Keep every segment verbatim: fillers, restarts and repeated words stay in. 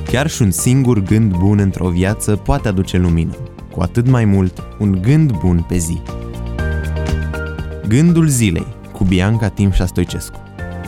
Chiar și un singur gând bun într-o viață poate aduce lumină, cu atât mai mult un gând bun pe zi. Gândul zilei cu Bianca Timșa Stoicescu.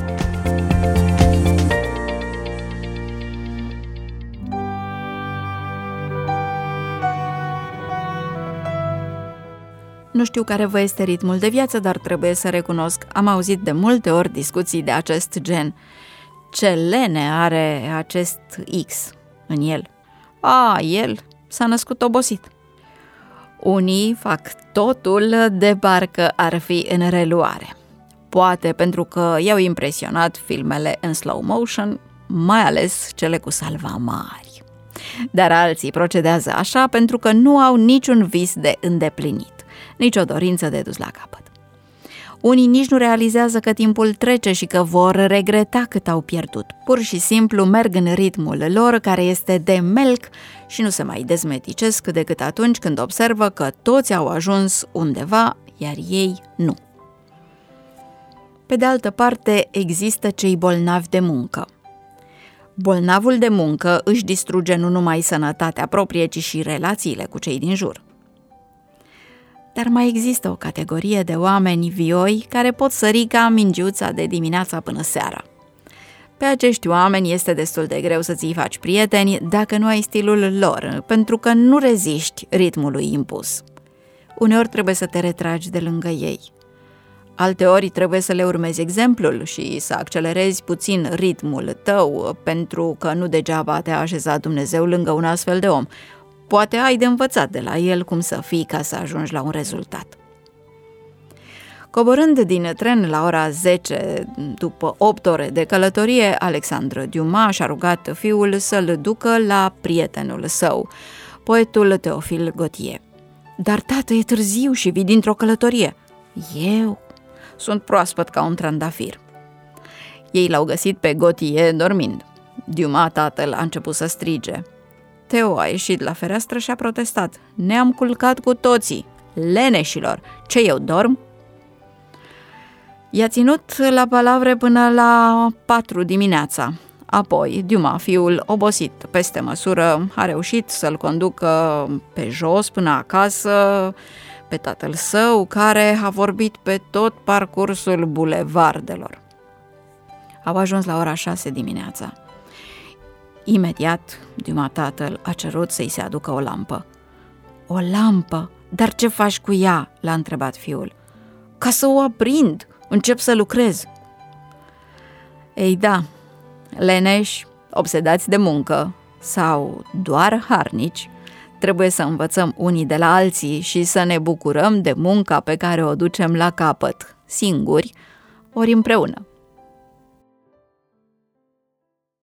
Nu știu care vă este ritmul de viață, dar trebuie să recunosc, am auzit de multe ori discuții de acest gen. Ce lene are acest X în el? A, el s-a născut obosit. Unii fac totul de parcă ar fi în reluare. Poate pentru că i-au impresionat filmele în slow motion, mai ales cele cu salvamari. Dar alții procedează așa pentru că nu au niciun vis de îndeplinit, nicio dorință de dus la capăt. Unii nici nu realizează că timpul trece și că vor regreta cât au pierdut. Pur și simplu merg în ritmul lor, care este de melc, și nu se mai dezmeticesc decât atunci când observă că toți au ajuns undeva, iar ei nu. Pe de altă parte, există cei bolnavi de muncă. Bolnavul de muncă își distruge nu numai sănătatea proprie, ci și relațiile cu cei din jur. Dar mai există o categorie de oameni vioi care pot sări ca mingiuța de dimineața până seara. Pe acești oameni este destul de greu să-ți faci prieteni dacă nu ai stilul lor, pentru că nu reziști ritmului impus. Uneori trebuie să te retragi de lângă ei. Alteori trebuie să le urmezi exemplul și să accelerezi puțin ritmul tău, pentru că nu degeaba te-a așezat Dumnezeu lângă un astfel de om. Poate ai de învățat de la el cum să fii ca să ajungi la un rezultat. Coborând din tren la ora zece, după opt ore de călătorie, Alexandre Dumas și-a rugat fiul să-l ducă la prietenul său, poetul Théophile Gautier. Dar, tată, e târziu și vii dintr-o călătorie. Eu sunt proaspăt ca un trandafir. Ei l-au găsit pe Gautier dormind. Dumas, tatăl, a început să strige. Theo a ieșit la fereastră și a protestat. Ne-am culcat cu toții, leneșilor, ce eu dorm? I-a ținut la palavre până la patru dimineața. Apoi, Dumas, fiul obosit peste măsură, a reușit să-l conducă pe jos până acasă, pe tatăl său, care a vorbit pe tot parcursul bulevardelor. Au ajuns la ora șase dimineața. Imediat, Dumas, tatăl, a cerut să-i se aducă o lampă. O lampă? Dar ce faci cu ea? L-a întrebat fiul. Ca să o aprind, încep să lucrez. Ei da, leneși, obsedați de muncă sau doar harnici, trebuie să învățăm unii de la alții și să ne bucurăm de munca pe care o ducem la capăt, singuri, ori împreună.